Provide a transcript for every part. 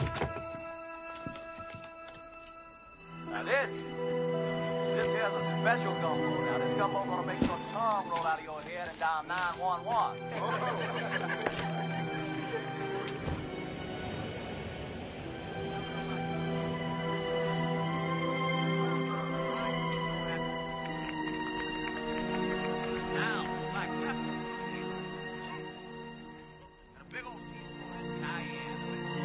Now this here's a special gumbo. Now this gumbo gonna make your tongue roll out of your head and dial 911. Now, like that. And a big old teaspoon of this cayenne.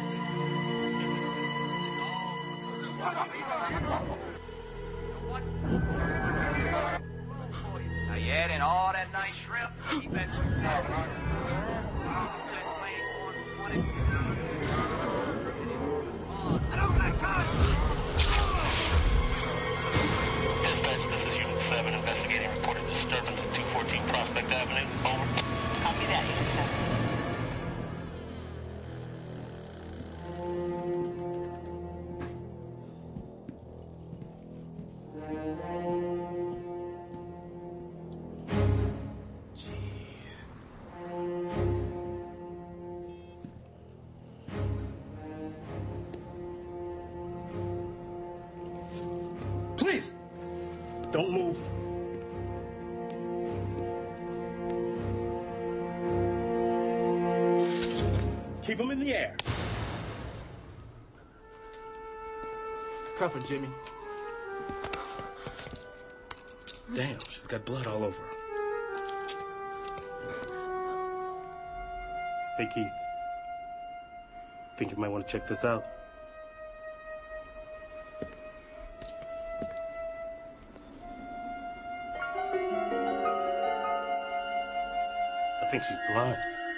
Now you add in all that nice shrimp. Keep that I don't got time. Dispatch, this is Unit 7 investigating reported disturbance at 214 Prospect Avenue. Over. Copy that, Unit 7. Please, don't move. Keep them in the air. Cuff her, Jimmy. Damn, she's got blood all over her. Hey, Keith. Think you might want to check this out? I think she's blind.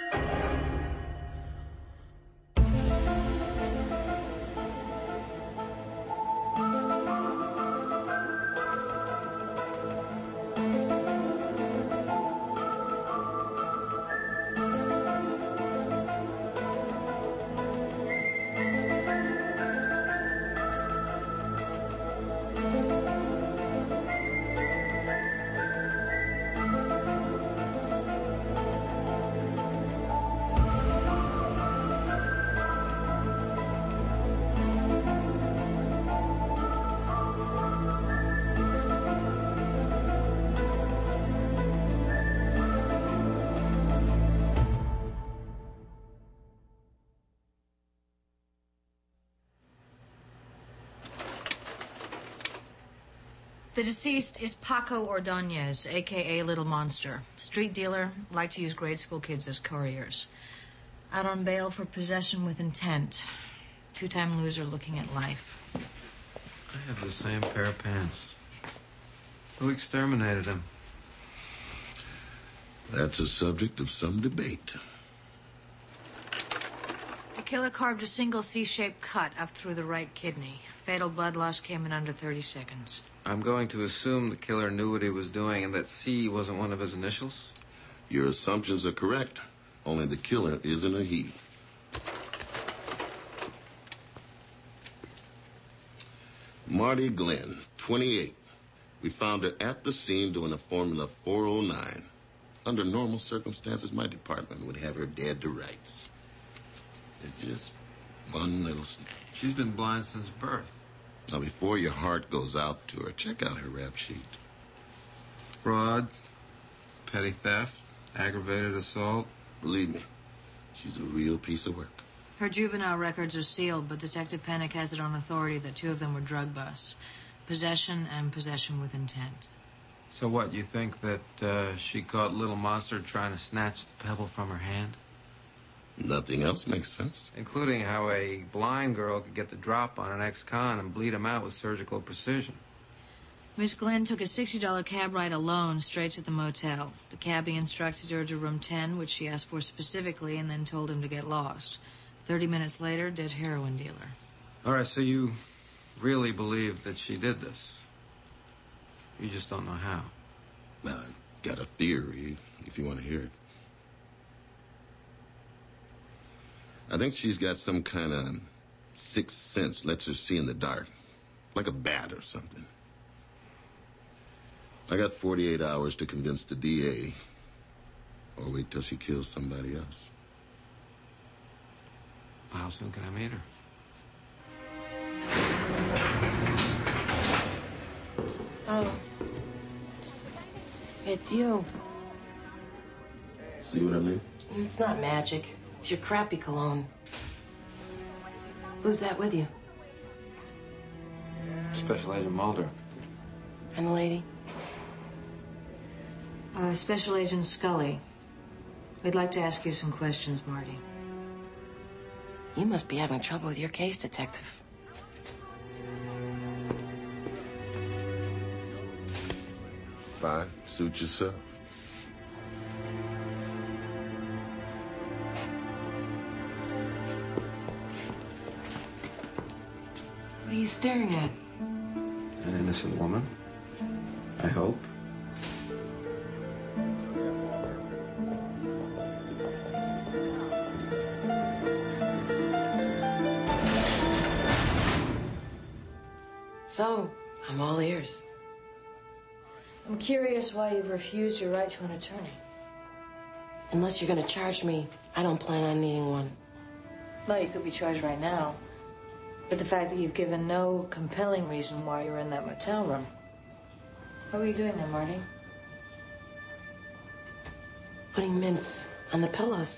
The deceased is Paco Ordonez, a.k.a. Little Monster. Street dealer, liked to use grade school kids as couriers. Out on bail for possession with intent. Two-time loser looking at life. I have the same pair of pants. Who exterminated him? That's a subject of some debate. The killer carved a single C-shaped cut up through the right kidney. Fatal blood loss came in under 30 seconds. I'm going to assume the killer knew what he was doing and that C wasn't one of his initials? Your assumptions are correct. Only the killer isn't a he. Marty Glenn, 28. We found her at the scene doing a Formula 409. Under normal circumstances, my department would have her dead to rights. There's just one little snag. She's been blind since birth. Now, before your heart goes out to her, check out her rap sheet. Fraud, petty theft, aggravated assault. Believe me, she's a real piece of work. Her juvenile records are sealed, but Detective Pennick has it on authority that 2 of them were drug busts. Possession and possession with intent. So what, you think that she caught Little Monster trying to snatch the pebble from her hand? Nothing else makes sense. Including how a blind girl could get the drop on an ex-con and bleed him out with surgical precision. Miss Glenn took a $60 cab ride alone straight to the motel. The cabbie instructed her to room 10, which she asked for specifically, and then told him to get lost. 30 minutes later, dead heroin dealer. All right, so you really believe that she did this? You just don't know how. Now, I've got a theory, if you want to hear it. I think she's got some kind of sixth sense, lets her see in the dark, like a bat or something. I got 48 hours to convince the DA, or wait till she kills somebody else. How soon can I meet her? It's you. See what I mean? It's not magic. It's your crappy cologne. Who's that with you? Special Agent Mulder. And the lady? Special Agent Scully. We'd like to ask you some questions, Marty. You must be having trouble with your case, Detective. Fine. Suit yourself. What are you staring at? An innocent woman. I hope. So, I'm all ears. I'm curious why you've refused your right to an attorney. Unless you're gonna charge me, I don't plan on needing one. Well, you could be charged right now. But the fact that you've given no compelling reason why you're in that motel room. What were you doing there, Marty? Putting mints on the pillows.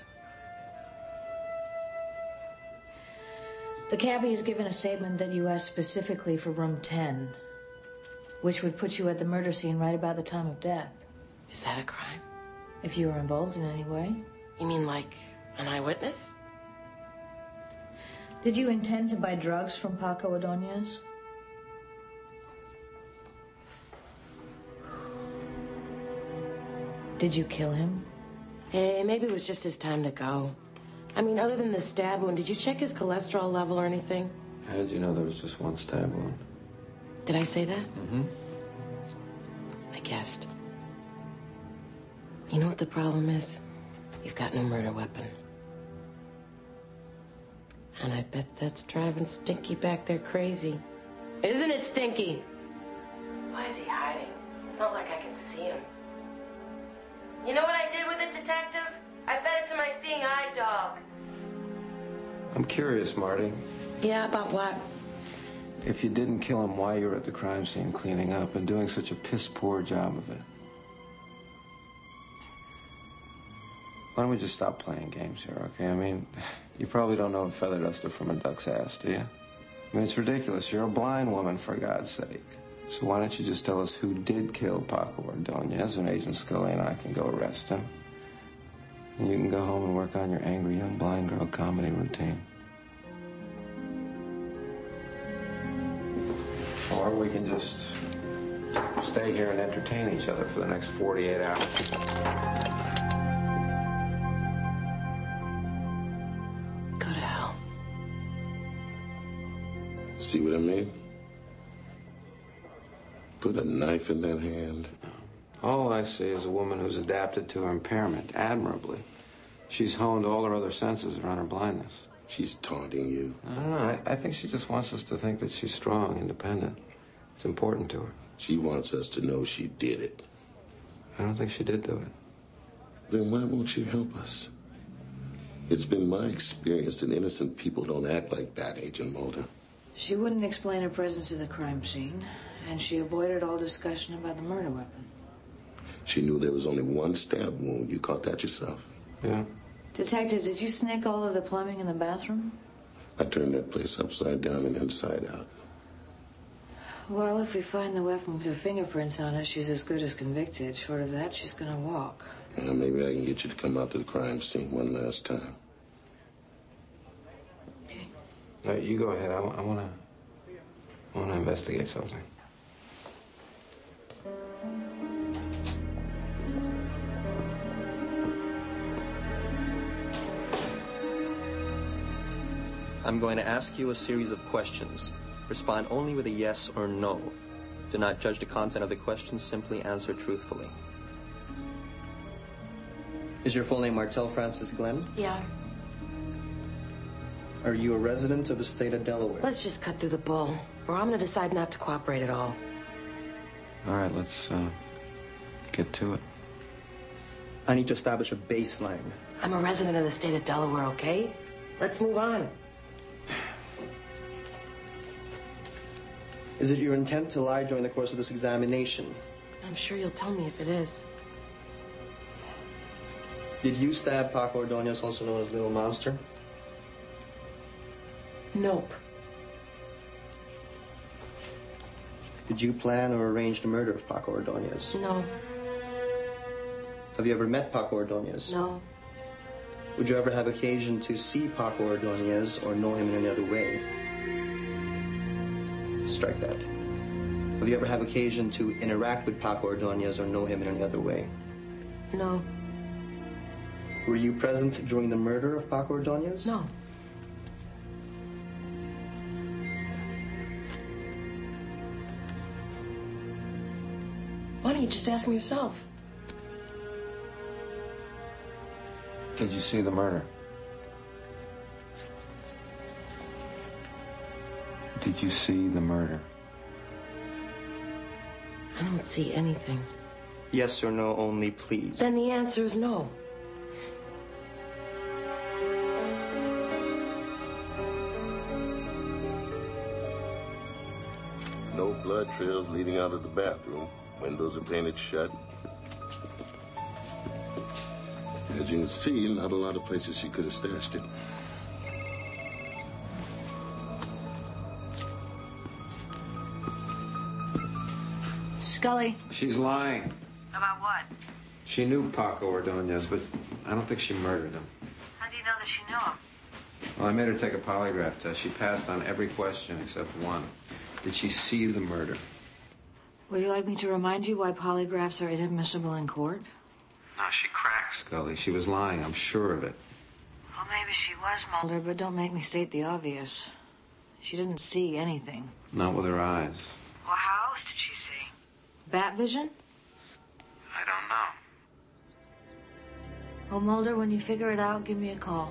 The cabbie has given a statement that you asked specifically for room 10, which would put you at the murder scene right about the time of death. Is that a crime? If you were involved in any way. You mean like an eyewitness? Did you intend to buy drugs from Paco Ordonez? Did you kill him? Hey, maybe it was just his time to go. I mean, other than the stab wound, did you check his cholesterol level or anything? How did you know there was just one stab wound? Did I say that? Mm-hmm. I guessed. You know what the problem is? You've got no murder weapon. And I bet that's driving Stinky back there crazy. Isn't it, Stinky? Why is he hiding? It's not like I can see him. You know what I did with it, Detective? I fed it to my seeing eye dog. I'm curious, Marty. Yeah, about what? If you didn't kill him, why you were at the crime scene cleaning up and doing such a piss-poor job of it? Why don't we just stop playing games here, okay? I mean, you probably don't know a feather duster from a duck's ass, do you? I mean, it's ridiculous. You're a blind woman, for God's sake. So why don't you just tell us who did kill Paco Ordonez, and Agent Scully and I can go arrest him. And you can go home and work on your angry young blind girl comedy routine. Or we can just stay here and entertain each other for the next 48 hours. Go to hell. See what I mean? Put a knife in that hand. All I see is a woman who's adapted to her impairment admirably. She's honed all her other senses around her blindness. She's taunting you. I don't know. I think she just wants us to think that she's strong, independent. It's important to her. She wants us to know she did it. I don't think she did do it. Then why won't you help us? It's been my experience that innocent people don't act like that, Agent Mulder. She wouldn't explain her presence at the crime scene, and she avoided all discussion about the murder weapon. She knew there was only one stab wound. You caught that yourself? Yeah. Detective, did you snake all of the plumbing in the bathroom? I turned that place upside down and inside out. Well, if we find the weapon with her fingerprints on it, she's as good as convicted. Short of that, she's gonna walk. Maybe I can get you to come out to the crime scene one last time. Okay. You go ahead. I want to investigate something. I'm going to ask you a series of questions. Respond only with a yes or no. Do not judge the content of the questions, simply answer truthfully. Is your full name Martell Francis Glenn? Yeah. Are you a resident of the state of Delaware? Let's just cut through the bull, or I'm gonna decide not to cooperate at all. All right, let's get to it. I need to establish a baseline. I'm a resident of the state of Delaware, okay? Let's move on. Is it your intent to lie during the course of this examination? I'm sure you'll tell me if it is. Did you stab Paco Ordonez, also known as Little Monster? Nope. Did you plan or arrange the murder of Paco Ordonez? No. Have you ever met Paco Ordonez? No. Would you ever have occasion to see Paco Ordonez or know him in any other way? Strike that. Have you ever had occasion to interact with Paco Ordonez or know him in any other way? No. Were you present during the murder of Paco Ordonez? No. Why don't you just ask him yourself? Did you see the murder? Did you see the murder? I don't see anything. Yes or no only, please. Then the answer is no. No blood trails leading out of the bathroom. Windows are painted shut. As you can see, not a lot of places she could have stashed it. Scully. She's lying. About what? She knew Paco Ordonez, but I don't think she murdered him. How do you know that she knew him? Well, I made her take a polygraph test. She passed on every question except one. Did she see the murder? Would you like me to remind you why polygraphs are inadmissible in court? No, she cracked, Scully. She was lying. I'm sure of it. Well, maybe she was, Mulder, but don't make me state the obvious. She didn't see anything. Not with her eyes. Well, how else did she see? Bat vision? I don't know. Well, Mulder, when you figure it out, give me a call.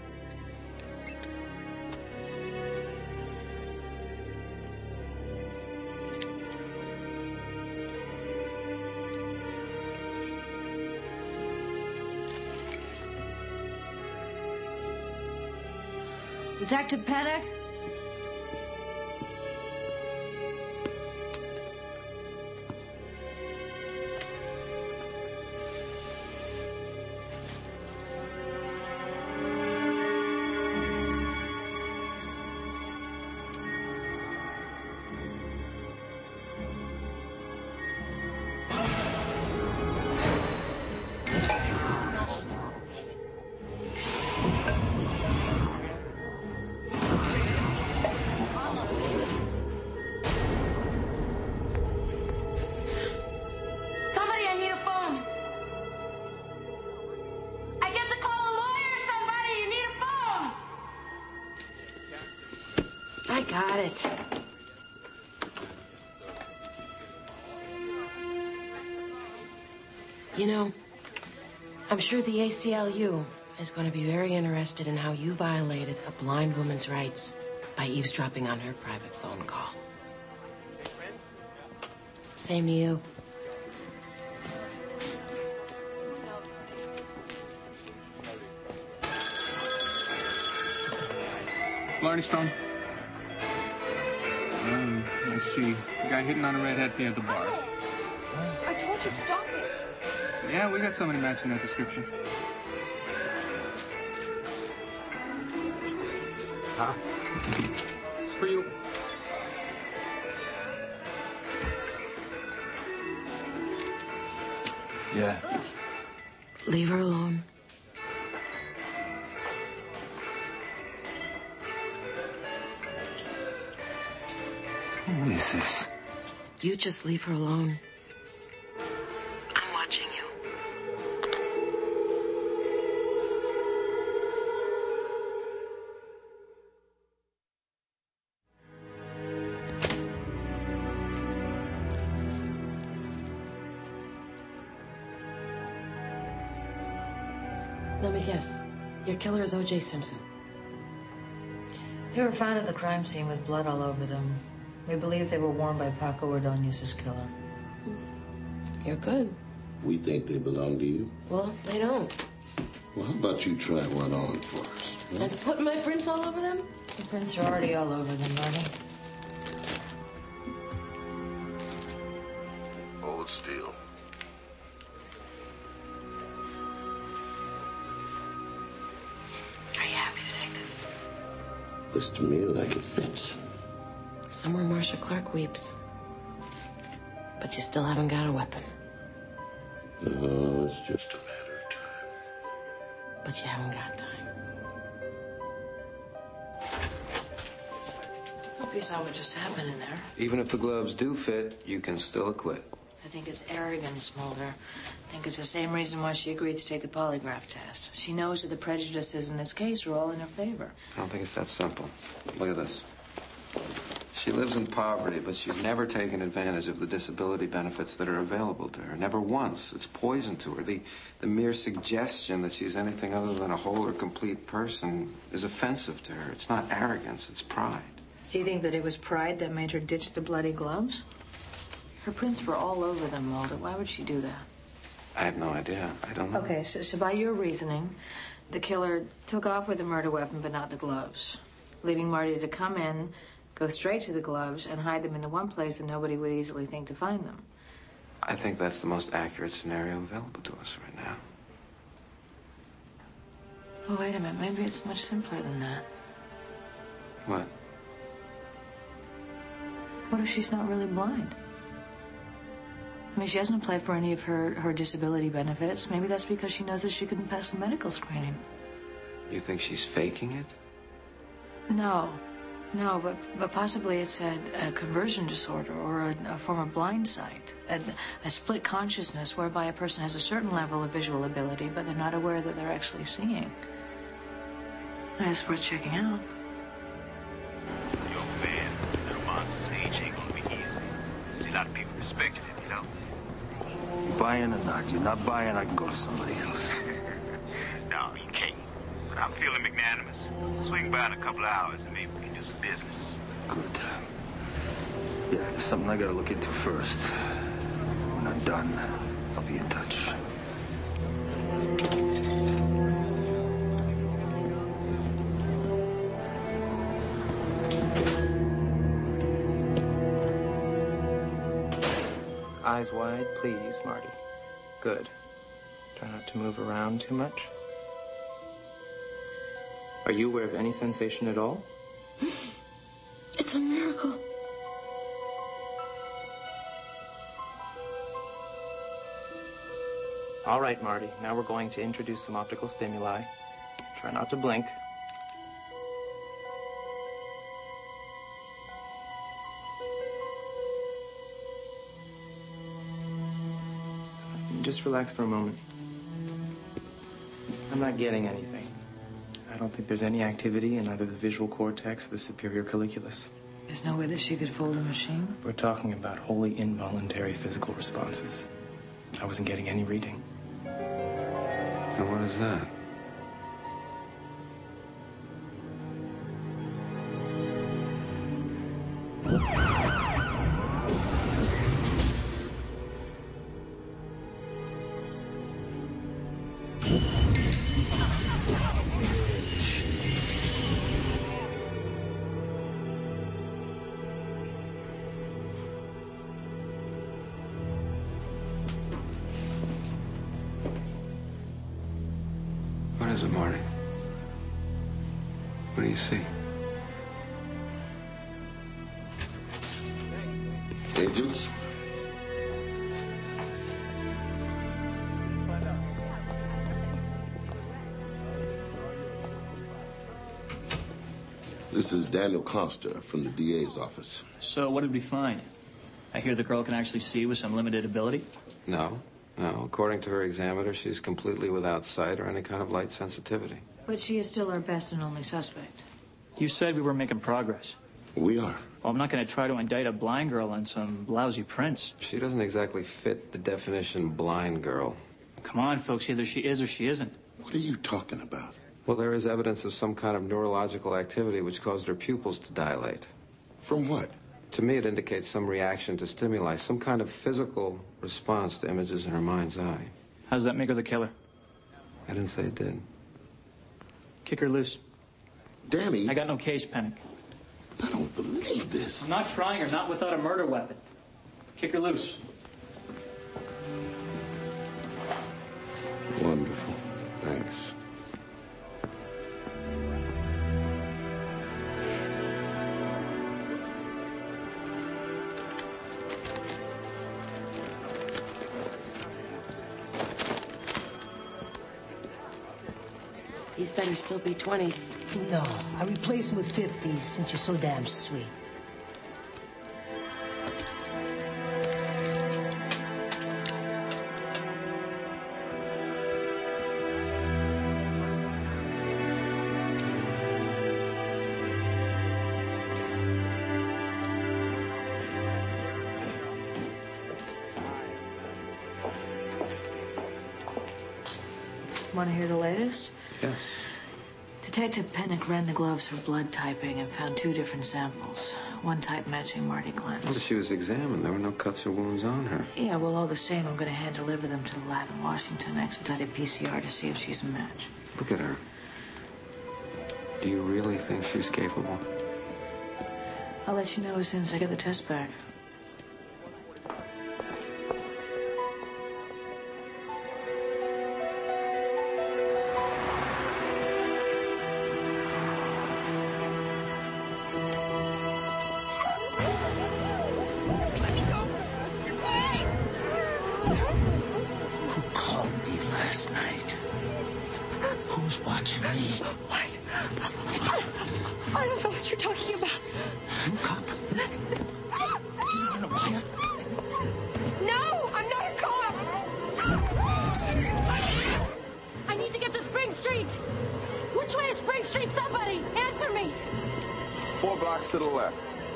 Detective Paddock? Somebody, I need a phone. I get to call a lawyer, somebody. You need a phone. I got it. You know, I'm sure the ACLU is going to be very interested in how you violated a blind woman's rights by eavesdropping on her private phone call. Same to you. Blarney Stone. Let's see. The guy hitting on a redhead near the bar. I told you stop it. Yeah, we got somebody matching that description. Huh? It's for you. Yeah. Leave her alone. Who is this? You just leave her alone. I'm watching you. Let me guess. Your killer is O.J. Simpson. They were found at the crime scene with blood all over them. We believe they were worn by Paco Ordonez's killer. You're good. We think they belong to you. Well, they don't. Well, how about you try one on first? Huh? And putting my prints all over them? The prints are already all over them, Marty. Hold still. Looks to me like it fits. Somewhere Marcia Clark weeps. But you still haven't got a weapon. No, it's just a matter of time. But you haven't got time. Hope you saw what just happened in there. Even if the gloves do fit, you can still acquit. I think it's arrogance, Mulder. I think it's the same reason why she agreed to take the polygraph test. She knows that the prejudices in this case are all in her favor. I don't think it's that simple. Look at this. She lives in poverty, but she's never taken advantage of the disability benefits that are available to her. Never once. It's poison to her. The mere suggestion that she's anything other than a whole or complete person is offensive to her. It's not arrogance, it's pride. So you think that it was pride that made her ditch the bloody gloves? Her prints were all over them, Mulder. Why would she do that? I have no idea. I don't know. Okay, so by your reasoning, the killer took off with the murder weapon, but not the gloves, leaving Marty to come in, go straight to the gloves, and hide them in the one place that nobody would easily think to find them. I think that's the most accurate scenario available to us right now. Oh, wait a minute. Maybe it's much simpler than that. What? What if she's not really blind? I mean, she hasn't applied for any of her disability benefits. Maybe that's because she knows that she couldn't pass the medical screening. You think she's faking it? No, but possibly it's a conversion disorder or a form of blind sight, a split consciousness whereby a person has a certain level of visual ability, but they're not aware that they're actually seeing. It's worth checking out. Yo, man, Little Monster's age ain't gonna be easy. See, a lot of people respecting it, you know? You buying or not? You're not buying, I can go to somebody else. No, you can't. But I'm feeling magnanimous. Swing by in a couple of hours and maybe we can do some business. Good. Yeah, there's something I gotta look into first. When I'm done, I'll be in touch. Eyes wide, please, Marty. Good. Try not to move around too much. Are you aware of any sensation at all? It's a miracle. All right, Marty. Now we're going to introduce some optical stimuli. Try not to blink. Just relax for a moment. I'm not getting anything. I don't think there's any activity in either the visual cortex or the superior colliculus. There's no way that she could fold a machine? We're talking about wholly involuntary physical responses. I wasn't getting any reading. And what is that? What is it, Marty? What do you see? Agents? This is Daniel Costa from the DA's office. So what did we find? I hear the girl can actually see with some limited ability. No. According to her examiner, she's completely without sight or any kind of light sensitivity. But she is still our best and only suspect. You said we were making progress. We are. Well, I'm not going to try to indict a blind girl on some lousy prints. She doesn't exactly fit the definition blind girl. Come on, folks. Either she is or she isn't. What are you talking about? Well, there is evidence of some kind of neurological activity which caused her pupils to dilate. From what? To me, it indicates some reaction to stimuli, some kind of physical response to images in her mind's eye. How does that make her the killer? I didn't say it did. Kick her loose. Danny. I got no case, Pennick. I don't believe this. I'm not trying her, not without a murder weapon. Kick her loose. Wonderful. Thanks. These better still be 20s. No, I replace them with 50s since you're so damn sweet. Want to hear the latest? Yes. Detective Pennick ran the gloves for blood typing and found 2 different samples. One type matching Marty Glenn's. Well, she was examined. There were no cuts or wounds on her. Yeah, well, all the same, I'm going to hand deliver them to the lab in Washington, expedited PCR to see if she's a match. Look at her. Do you really think she's capable? I'll let you know as soon as I get the test back. Who called me last night? Who's watching me? What? I don't know what you're talking about. You cop? You want a wire? No, I'm not a cop. I need to get to Spring Street. Which way is Spring Street? Somebody, answer me. 4 blocks to the left.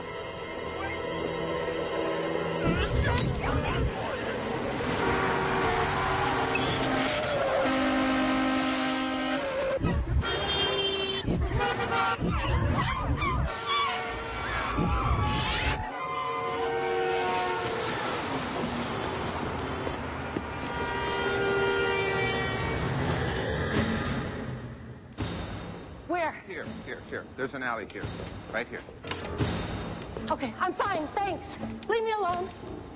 Where? Here. There's an alley here. Right here. Okay, I'm fine, thanks. Leave me alone.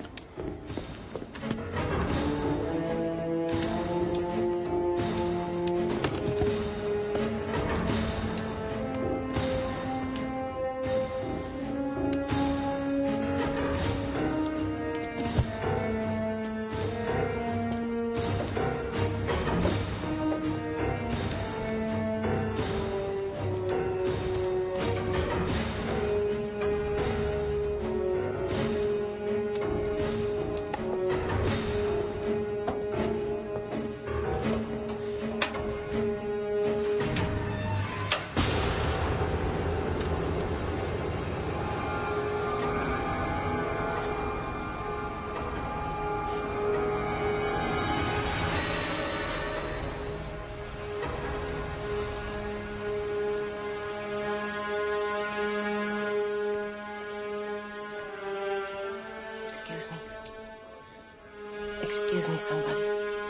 Excuse me, somebody.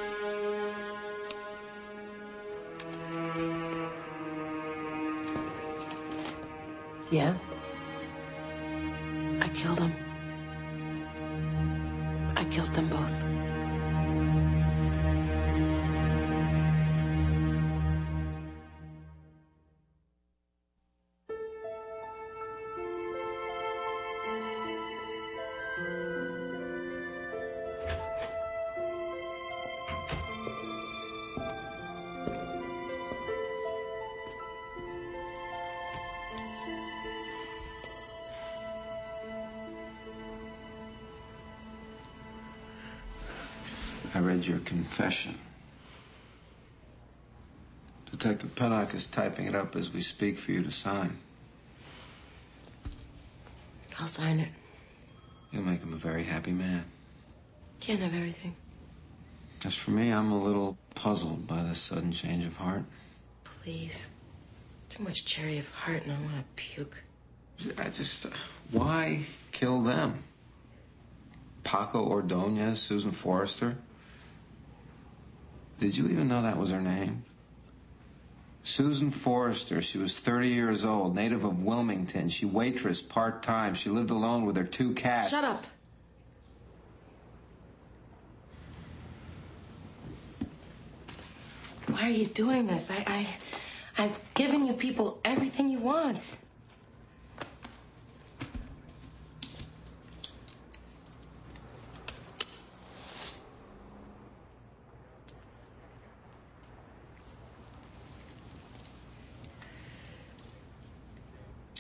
Yeah? I killed him. I killed them both. I read your confession. Detective Pennock is typing it up as we speak for you to sign. I'll sign it. You'll make him a very happy man. Can't have everything. As for me, I'm a little puzzled by this sudden change of heart. Please. Too much charity of heart and I want to puke. Why kill them? Paco Ordonez, Susan Forrester? Did you even know that was her name? Susan Forrester. She was 30 years old, native of Wilmington. She waitressed part-time. She lived alone with her 2 cats. Shut up. Why are you doing this? I've given you people everything you want.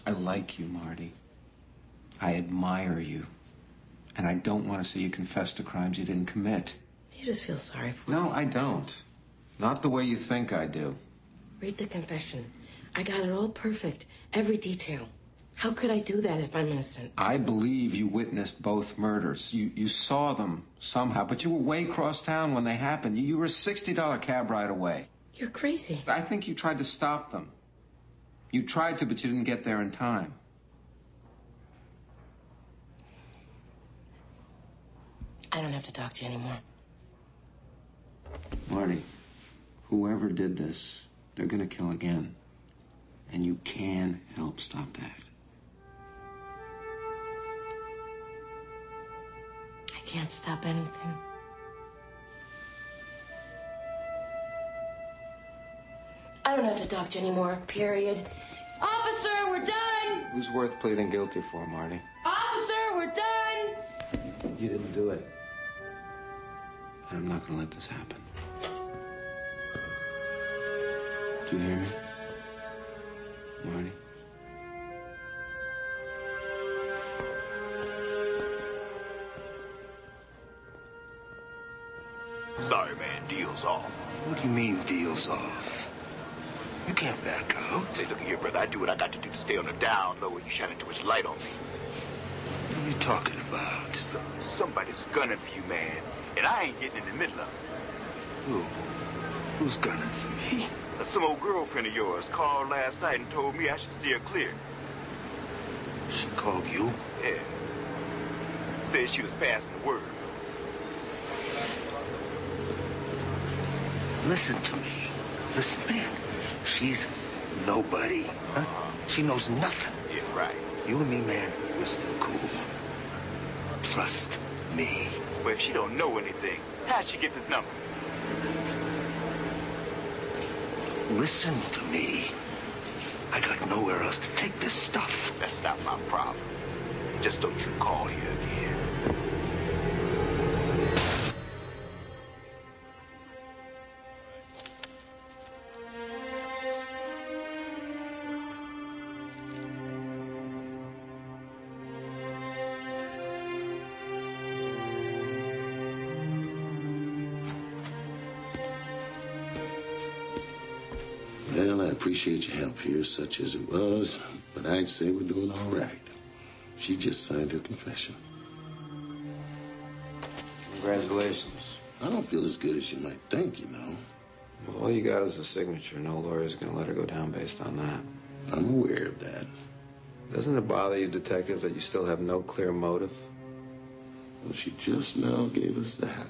I like you, Marty. I admire you. And I don't want to see you confess to crimes you didn't commit. You just feel sorry for me. No, I don't. Not the way you think I do. Read the confession. I got it all perfect. Every detail. How could I do that if I'm innocent? I believe you witnessed both murders. You saw them somehow, but you were way across town when they happened. You were a $60 cab ride away. You're crazy. I think you tried to stop them. You tried to, but you didn't get there in time. I don't have to talk to you anymore. Marty, whoever did this, they're gonna kill again. And you can help stop that. I can't stop anything. I don't have to talk to you anymore, period. Officer, we're done! Who's worth pleading guilty for, Marty? Officer, we're done! You didn't do it. And I'm not gonna let this happen. Do you hear me? Marty? Sorry, man. Deal's off. What do you mean, deal's off? You can't back out. Say, look here, brother. I do what I got to do to stay on the down low and you shining too much light on me. What are you talking about? Look, somebody's gunning for you, man. And I ain't getting in the middle of it. Who? Who's gunning for me? Some old girlfriend of yours called last night and told me I should steer clear. She called you? Yeah. Said she was passing the word. Listen to me. Listen, man. She's nobody. Huh? She knows nothing. Yeah, right. You and me, man, we're still cool. Trust me. Well, if she don't know anything, how'd she get this number? Listen to me. I got nowhere else to take this stuff. That's not my problem. Just don't you call here again. Well, I appreciate your help here, such as it was, but I'd say we're doing all right. She just signed her confession. Congratulations. I don't feel as good as you might think, you know. Well, all you got is a signature. No lawyer's gonna let her go down based on that. I'm aware of that. Doesn't it bother you, detective, that you still have no clear motive? Well, she just now gave us that.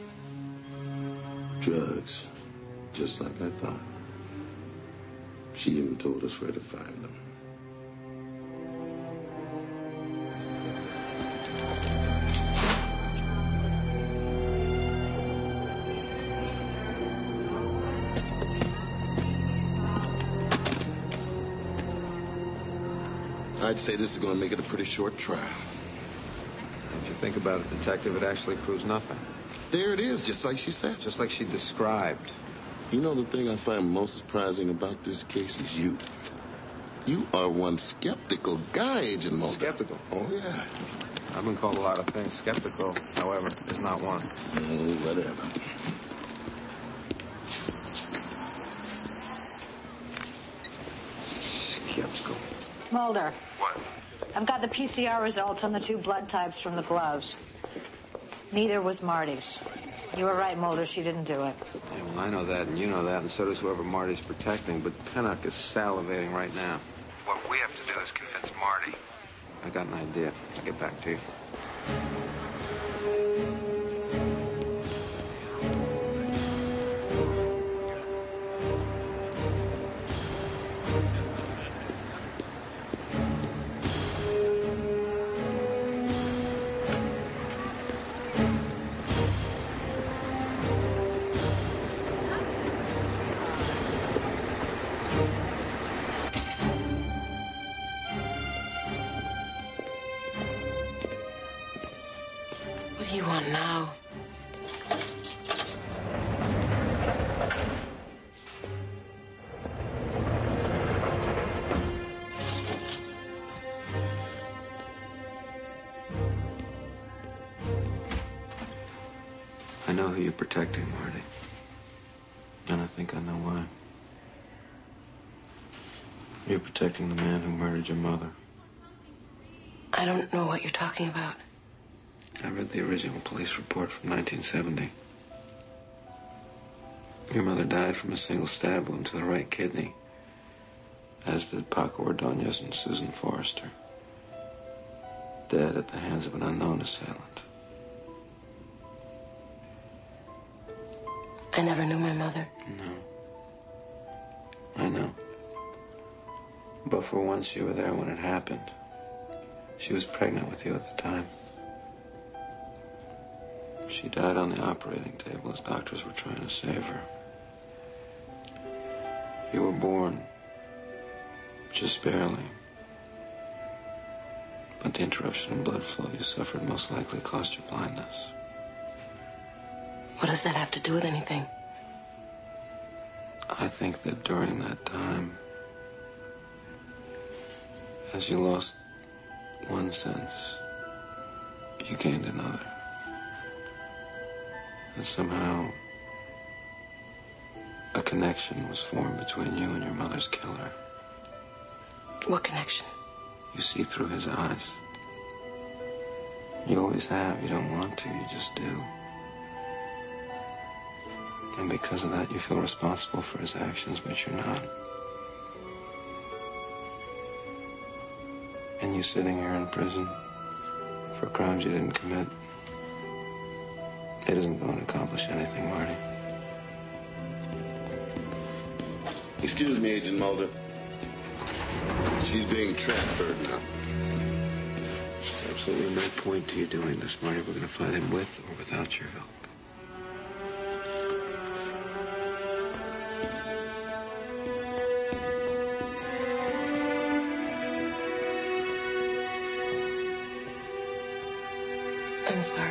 Drugs, just like I thought. She even told us where to find them. I'd say this is going to make it a pretty short trial. If you think about it, detective, it actually proves nothing. There it is, just like she said. Just like she described. You know, the thing I find most surprising about this case is you. You are one skeptical guy, Agent Mulder. Skeptical? Oh, yeah. I've been called a lot of things. Skeptical, however, is not one. Oh, whatever. Skeptical. Mulder. What? I've got the PCR results on the 2 blood types from the gloves. Neither was Marty's. You were right, Mulder. She didn't do it. Yeah, well, I know that, and you know that, and so does whoever Marty's protecting, but Pennock is salivating right now. What we have to do is convince Marty. I got an idea. I'll get back to you. What do you want now? know who you're protecting, Marty. And I think I know why. You're protecting the man who murdered your mother. I don't know what you're talking about. I read the original police report from 1970. Your mother died from a single stab wound to the right kidney, as did Paco Ordonez and Susan Forrester. Dead at the hands of an unknown assailant. I never knew my mother. No. I know. But for once you were there when it happened. She was pregnant with you at the time. She died on the operating table as doctors were trying to save her. You were born. Just barely. But the interruption in blood flow you suffered most likely cost you blindness. What does that have to do with anything? I think that during that time, as you lost one sense, you gained another. And somehow, a connection was formed between you and your mother's killer. What connection? You see through his eyes. You always have. You don't want to. You just do. And because of that, you feel responsible for his actions, but you're not. And you sitting here in prison for crimes you didn't commit, it isn't going to accomplish anything, Marty. Excuse me, Agent Mulder. She's being transferred now. It's absolutely no point to you doing this, Marty. We're going to find him with or without your help. I'm sorry.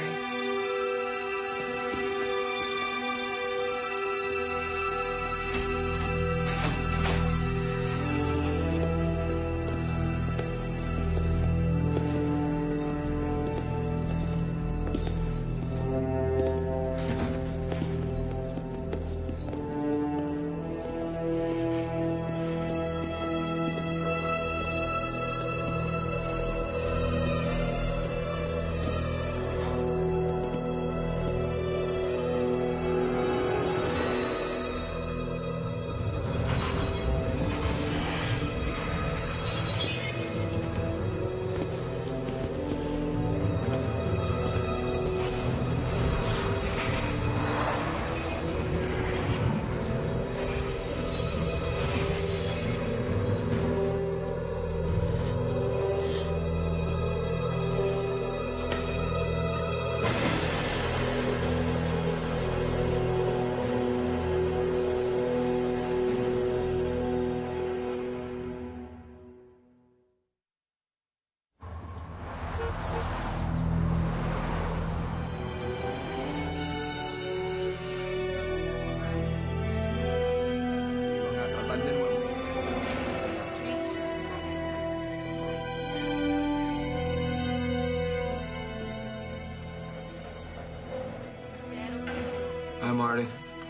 Hi, Marty.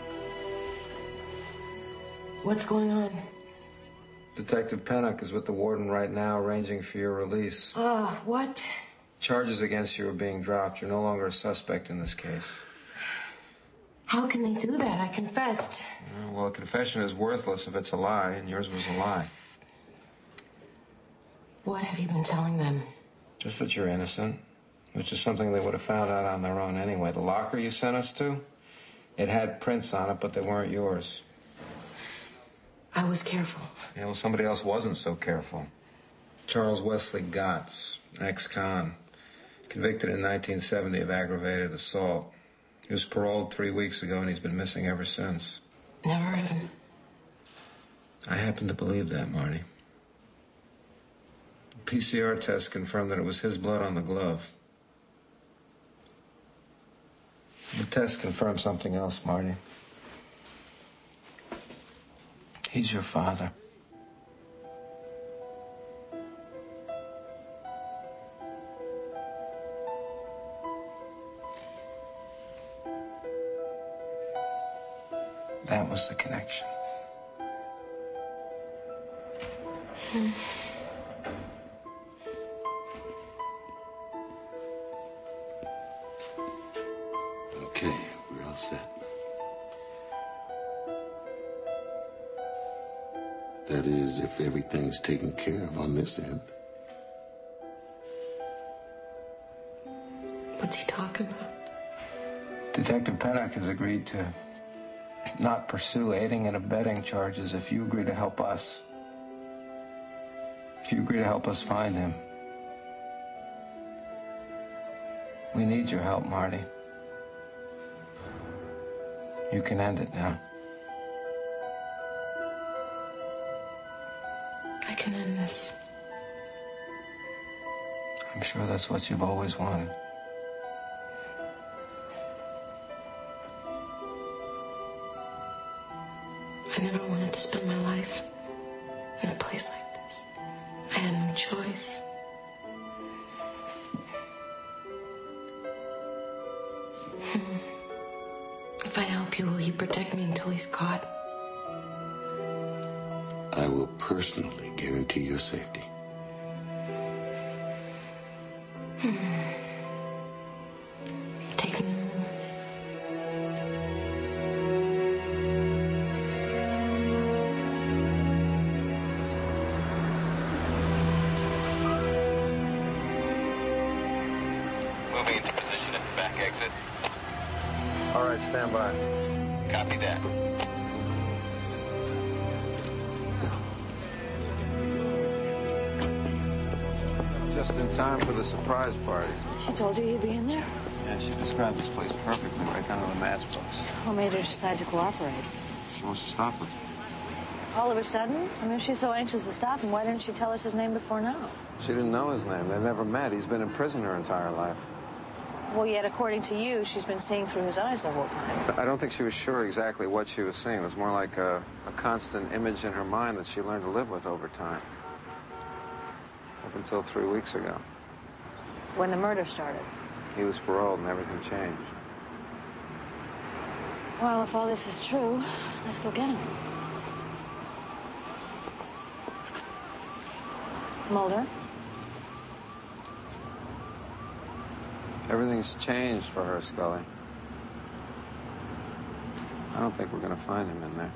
What's going on? Detective Pennock is with the warden right now, arranging for your release. Oh, what? Charges against you are being dropped. You're no longer a suspect in this case. How can they do that? I confessed. Well, a confession is worthless if it's a lie, and yours was a lie. What have you been telling them? Just that you're innocent, which is something they would have found out on their own anyway. The locker you sent us to, it had prints on it, but they weren't yours. I was careful. Yeah, well, somebody else wasn't so careful. Charles Wesley Gotts, ex-con, convicted in 1970 of aggravated assault. He was paroled 3 weeks ago, and he's been missing ever since. Never heard of him. I happen to believe that, Marty. The PCR test confirmed that it was his blood on the glove. The test confirmed something else, Marty. He's your father. That was the connection. Okay, we're all set. That is, if everything's taken care of on this end. What's he talking about? Detective Pennock has agreed to not pursue aiding and abetting charges if you agree to help us. If you agree to help us find him. We need your help, Marty. You can end it now. I can end this. I'm sure that's what you've always wanted. I never wanted to spend my life in a place like this. I had no choice. If I help you, will you protect me until he's caught? I will personally guarantee your safety. Take me. Moving into position at the back exit. All right, stand by. Copy that. Just in time for the surprise party. She told you you'd be in there? Yeah, she described this place perfectly, right down to the matchbox. What made her decide to cooperate? She wants to stop us. All of a sudden? I mean, if she's so anxious to stop him, why didn't she tell us his name before now? She didn't know his name. They've never met. He's been in prison her entire life. Well, yet, according to you, she's been seeing through his eyes the whole time. I don't think she was sure exactly what she was seeing. It was more like a constant image in her mind that she learned to live with over time. Up until 3 weeks ago. When the murder started. He was paroled and everything changed. Well, if all this is true, let's go get him. Mulder? Everything's changed for her, Scully. I don't think we're going to find him in there.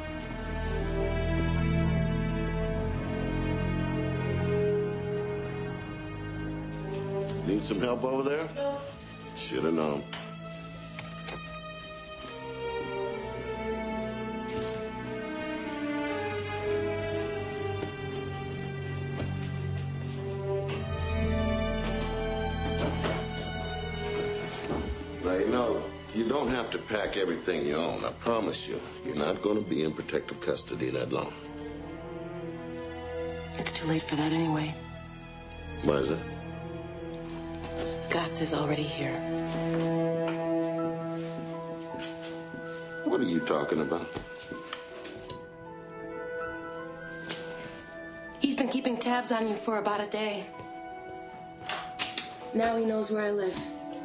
Need some help over there? No. Should have known. Now, you know, you don't have to pack everything you own. I promise you, you're not going to be in protective custody that long. It's too late for that anyway. Why is that? Gotts is already here. What are you talking about? He's been keeping tabs on you for about a day. Now he knows where I live.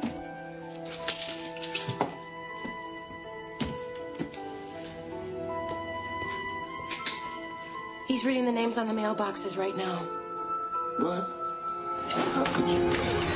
He's reading the names on the mailboxes right now. What? How could you?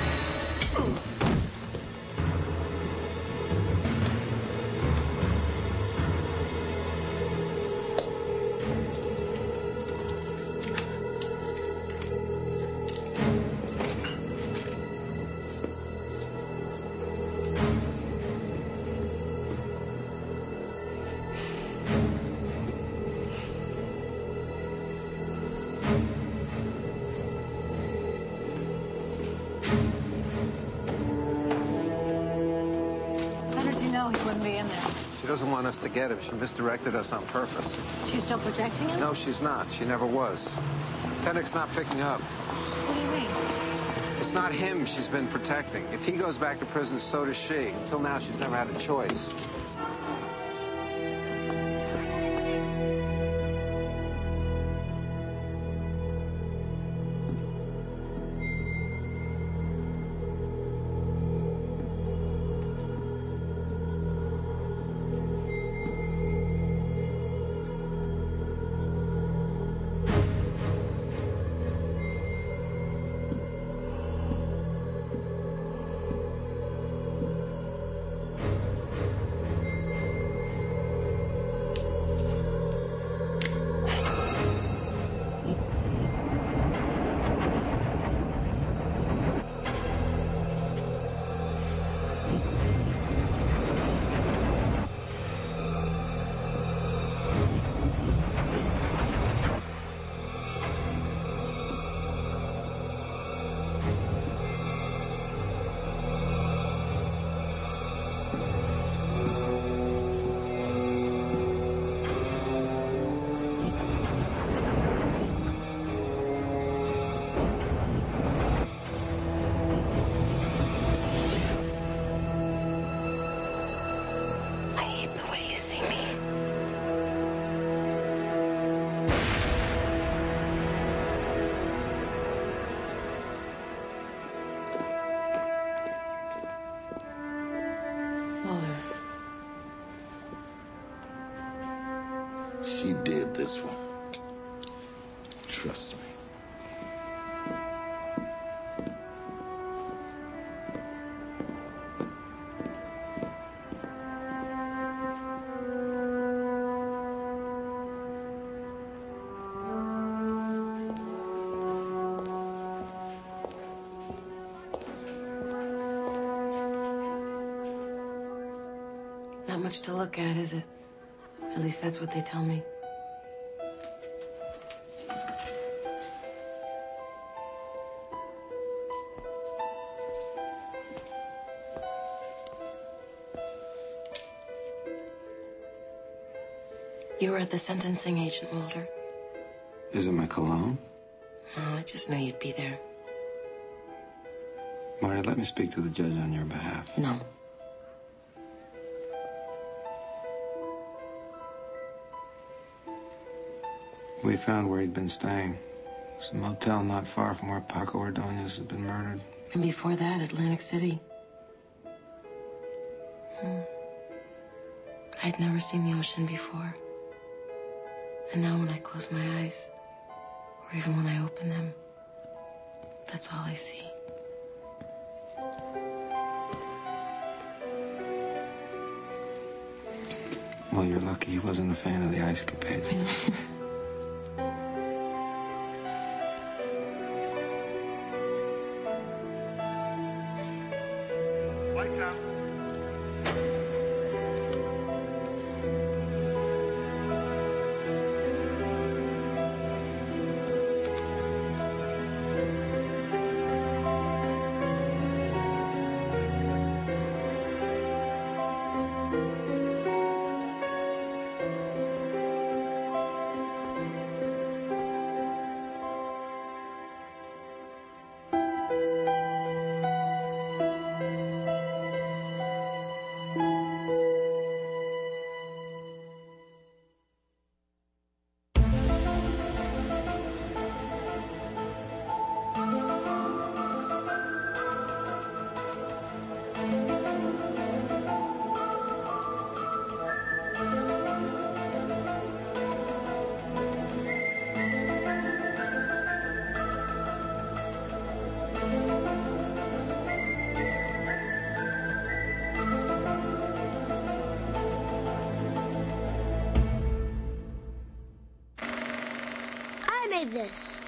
She doesn't want us to get him. She misdirected us on purpose. She's still protecting him? No, she's not. She never was. Pennock's not picking up. What do you mean? It's not him she's been protecting. If he goes back to prison, so does she. Until now, she's never had a choice. Trust me. Not much to look at, is it? At least that's what they tell me. You were at the sentencing, Agent Mulder. Is it my cologne? Oh, I just knew you'd be there. Marty, let me speak to the judge on your behalf. No. We found where he'd been staying. It's a motel not far from where Paco Ordonez had been murdered. And before that, Atlantic City. I'd never seen the ocean before. And now when I close my eyes, or even when I open them, that's all I see. Well, you're lucky he wasn't a fan of the ice capades. Lights out. I made this.